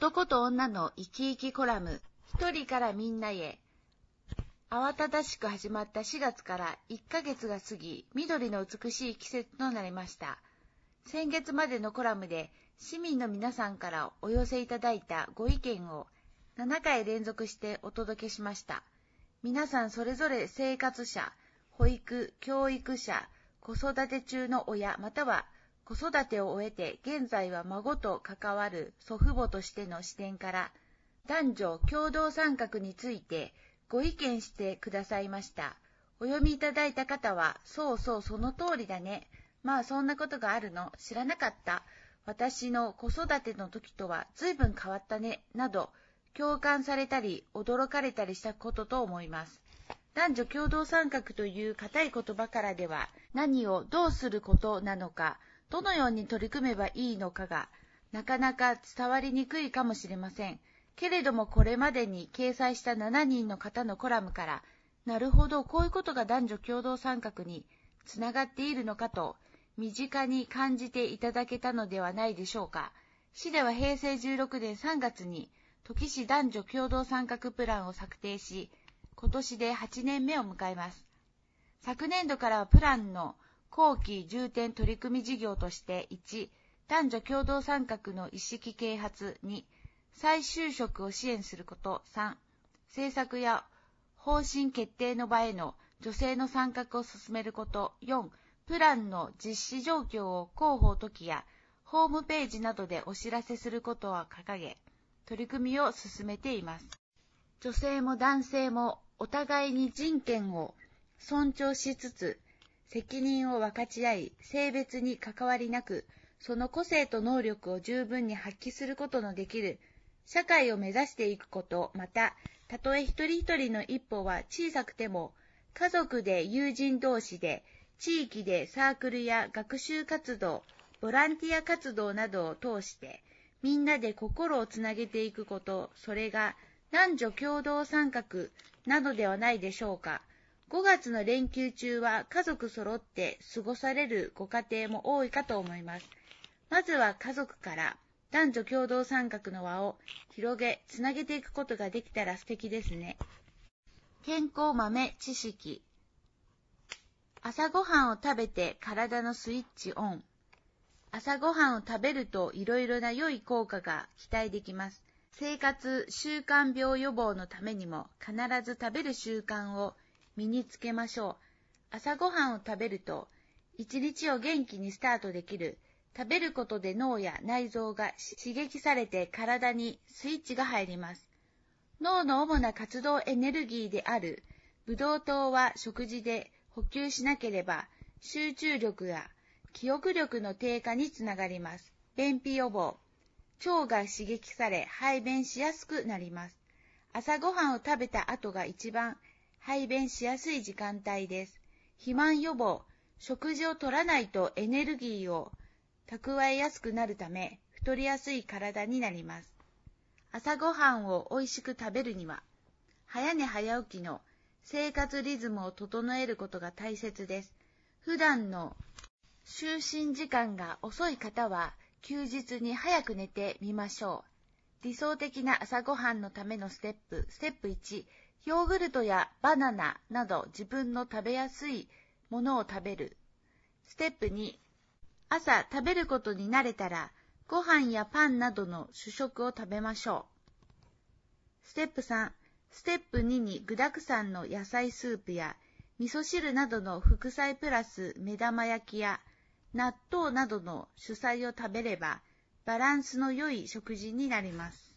男と女の生き生きコラム、一人からみんなへ。慌ただしく始まった4月から1ヶ月が過ぎ、緑の美しい季節となりました。先月までのコラムで市民の皆さんからお寄せいただいたご意見を7回連続してお届けしました。皆さんそれぞれ生活者、保育、教育者、子育て中の親または子育てを終えて現在は孫と関わる祖父母としての視点から男女共同参画についてご意見してくださいました。お読みいただいた方は、そうそうその通りだね。まあそんなことがあるの知らなかった。私の子育ての時とは随分変わったね。など、共感されたり驚かれたりしたことと思います。男女共同参画という固い言葉からでは何をどうすることなのか、どのように取り組めばいいのかがなかなか伝わりにくいかもしれません。けれどもこれまでに掲載した7人の方のコラムから、なるほどこういうことが男女共同参画につながっているのかと身近に感じていただけたのではないでしょうか。市では平成16年3月に土岐市男女共同参画プランを策定し、今年で8年目を迎えます。昨年度からはプランの後期重点取り組み事業として1、男女共同参画の意識啓発2、再就職を支援すること3、政策や方針決定の場への女性の参画を進めること4、プランの実施状況を広報時やホームページなどでお知らせすることを掲げ、取り組みを進めています。女性も男性もお互いに人権を尊重しつつ、責任を分かち合い、性別に関わりなく、その個性と能力を十分に発揮することのできる社会を目指していくこと、また、たとえ一人一人の一歩は小さくても、家族で友人同士で、地域でサークルや学習活動、ボランティア活動などを通して、みんなで心をつなげていくこと、それが男女共同参画なのではないでしょうか。5月の連休中は家族揃って過ごされるご家庭も多いかと思います。まずは家族から男女共同参画の輪を広げ、つなげていくことができたら素敵ですね。健康豆知識。朝ごはんを食べて体のスイッチオン。朝ごはんを食べるといろいろな良い効果が期待できます。生活習慣病予防のためにも必ず食べる習慣を身につけましょう。朝ごはんを食べると一日を元気にスタートできる。食べることで脳や内臓が刺激されて体にスイッチが入ります。脳の主な活動エネルギーであるブドウ糖は食事で補給しなければ集中力や記憶力の低下につながります。便秘予防。腸が刺激され排便しやすくなります。朝ごはんを食べた後が一番排便しやすい時間帯です。肥満予防。食事を取らないとエネルギーを蓄えやすくなるため太りやすい体になります。朝ごはんをおいしく食べるには早寝早起きの生活リズムを整えることが大切です。普段の就寝時間が遅い方は休日に早く寝てみましょう。理想的な朝ごはんのためのステップ1、ヨーグルトやバナナなど自分の食べやすいものを食べる。ステップ2、朝食べることに慣れたら、ご飯やパンなどの主食を食べましょう。ステップ3、ステップ2に具沢山の野菜スープや味噌汁などの副菜プラス目玉焼きや納豆などの主菜を食べれば、バランスの良い食事になります。